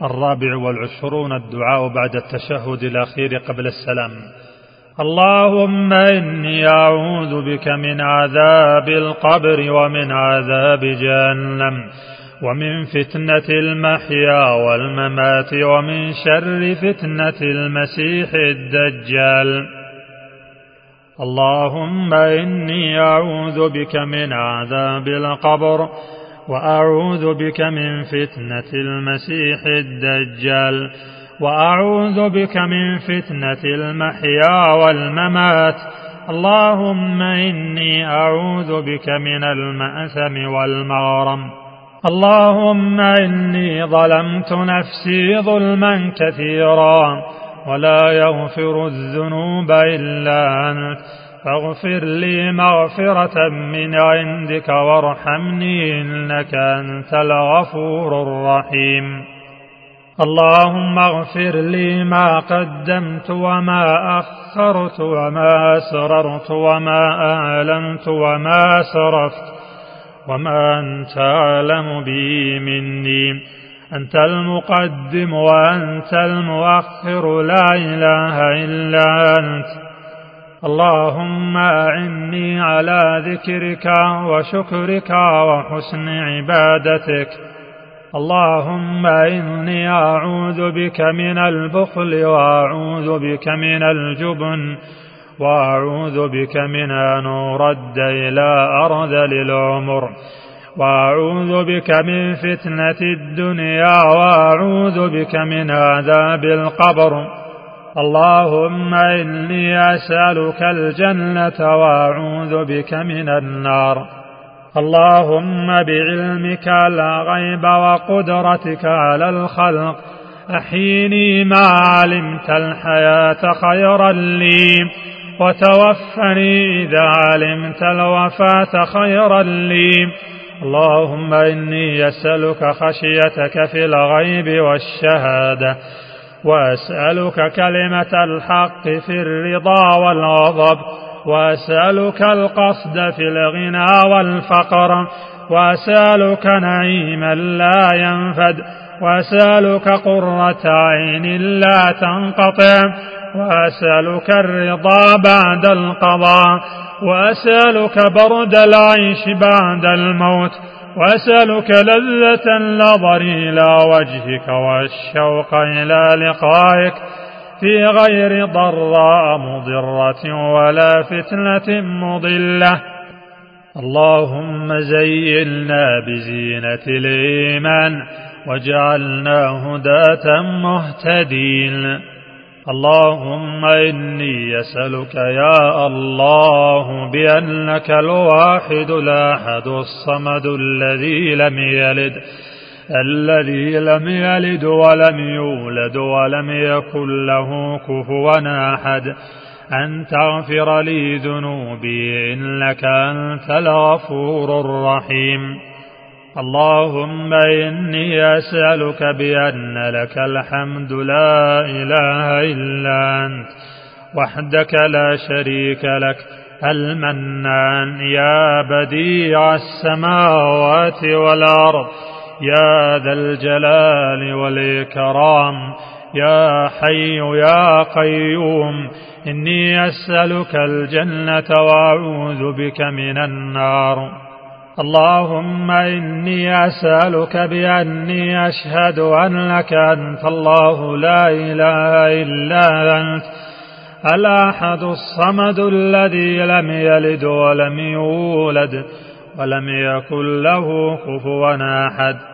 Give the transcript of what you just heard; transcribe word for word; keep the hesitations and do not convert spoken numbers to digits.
الرابع والعشرون الدعاء بعد التشهد الأخير قبل السلام. اللهم إني أعوذ بك من عذاب القبر ومن عذاب جهنم ومن فتنة المحيا والممات ومن شر فتنة المسيح الدجال. اللهم إني أعوذ بك من عذاب القبر وأعوذ بك من فتنة المسيح الدجال وأعوذ بك من فتنة المحيا والممات. اللهم إني أعوذ بك من المأثم والمغرم. اللهم إني ظلمت نفسي ظلما كثيرا ولا يغفر الذنوب إلا أنت فاغفر لي مغفرة من عندك وارحمني إنك أنت الغفور الرحيم. اللهم اغفر لي ما قدمت وما أخرت وما أسررت وما أعلنت وما أسرفت وما أنت أعلم به مني. أنت المقدم وأنت المؤخر لا إله إلا أنت. اللهم أعني على ذكرك وشكرك وحسن عبادتك. اللهم إني أعوذ بك من البخل وأعوذ بك من الجبن وأعوذ بك من أن أرد إلى أرذل العمر وأعوذ بك من فتنة الدنيا وأعوذ بك من عذاب القبر. اللهم إني أسألك الجنة وأعوذ بك من النار. اللهم بعلمك الغيب وقدرتك على الخلق أحيني ما علمت الحياة خيرا لي وتوفني إذا علمت الوفاة خيرا لي. اللهم إني أسألك خشيتك في الغيب والشهادة وأسألك كلمة الحق في الرضا والغضب وأسألك القصد في الغنى والفقر وأسألك نعيما لا ينفد وأسألك قرة عين لا تنقطع وأسألك الرضا بعد القضاء وأسألك برد العيش بعد الموت وأسألك لذة النظر إلى وجهك والشوق إلى لقائك في غير ضراء مضرة ولا فتنة مضلة. اللهم زينا بزينة الإيمان واجعلنا هداة مهتدين. اللهم إني أسألك يا الله بأنك الواحد الأحد الصمد الذي لم يلد الذي لم يلد ولم يولد ولم يكن له كفوا أحد أن تغفر لي ذنوبي إنك أنت الغفور الرحيم. اللهم إني أسألك بأن لك الحمد لا إله إلا أنت وحدك لا شريك لك المنان يا بديع السماوات والأرض يا ذا الجلال والإكرام يا حي يا قيوم. إني أسألك الجنة وأعوذ بك من النار. اللهم إني أسألك بأني أشهد أنك أنت الله لا إله إلا أنت الأحد الصمد الذي لم يلد ولم يولد ولم يكن له كفوا أحد